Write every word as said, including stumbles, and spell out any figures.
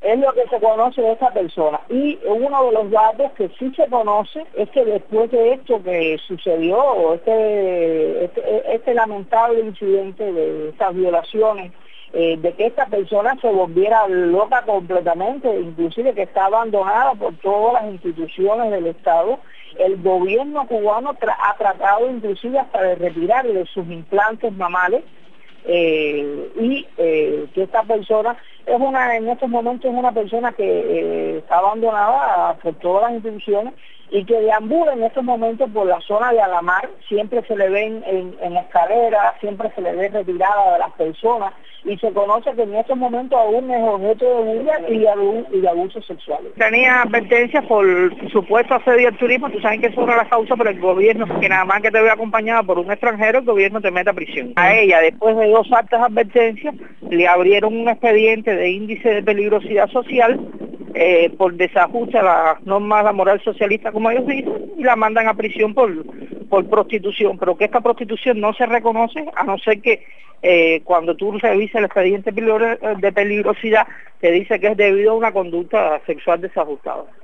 es lo que se conoce de esta persona. Y uno de los datos que sí se conoce es que después de esto que sucedió, este, este, este lamentable incidente de estas violaciones, eh, de que esta persona se volviera loca completamente, inclusive que está abandonada por todas las instituciones del Estado, el gobierno cubano tra ha tratado inclusive hasta de retirarle sus implantes mamales, eh, y eh, que esta persona es una, en estos momentos es una persona que eh, está abandonada por todas las instituciones y que deambula en estos momentos por la zona de Alamar. Siempre se le ven en, en escaleras, siempre se le ve retirada de las personas, y se conoce que en estos momentos aún es objeto de burla y de, abuso, y de abusos sexuales. Tenía advertencias por supuesto asedio al turismo. Tú sabes que eso es una de las causas por el gobierno, que nada más que te vea acompañada por un extranjero, el gobierno te mete a prisión. A ella, después de dos altas advertencias, le abrieron un expediente de índice de peligrosidad social eh, por desajuste a las normas de la moral socialista, como ellos dicen, y la mandan a prisión por, por prostitución, pero que esta prostitución no se reconoce, a no ser que eh, cuando tú revisas el expediente de peligrosidad, te dice que es debido a una conducta sexual desajustada.